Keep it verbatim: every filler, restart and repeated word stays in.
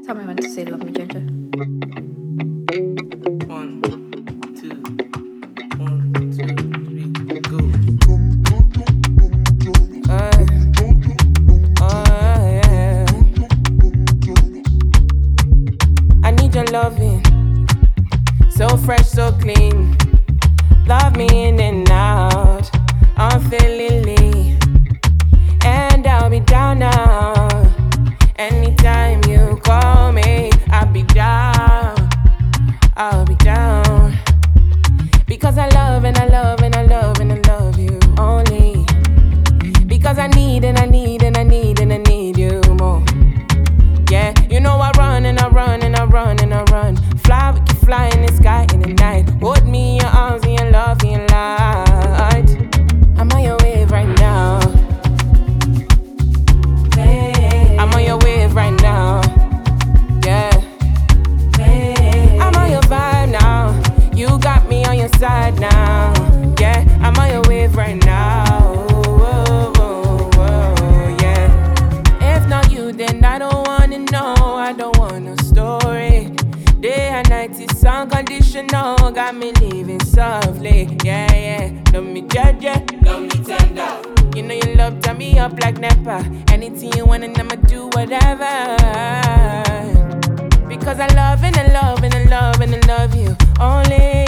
Tell me when to say love me, Ginger. One, two, one, two, three, go. Uh, oh, yeah. I need your loving, so fresh, so clean. Love me in and out, unfailingly, and I'll be down now. Anytime you call me, I'll be down, I'll be down. Because I love and I love and I love and I love you only. Because I need and I need and I need and I need you more. Yeah, you know I run and I run and I run and I run. Fly, we can fly in the sky in the night. Hold me in your arms and your love and your light. I'm on your wave right now. I'm on your wave right now. Yeah. I'm on your vibe now. You got me on your side now. Yeah, I'm on your wave right now. Whoa, whoa, whoa, yeah. If not you, then I don't wanna know. I don't want no story. Day and night is unconditional. Got me living softly. Yeah, yeah. Love me judge, yeah. Love me tender. You know you love turn me up like Nepa. Anything you want and I'ma do whatever. Because I love and I love and I love and I love you only.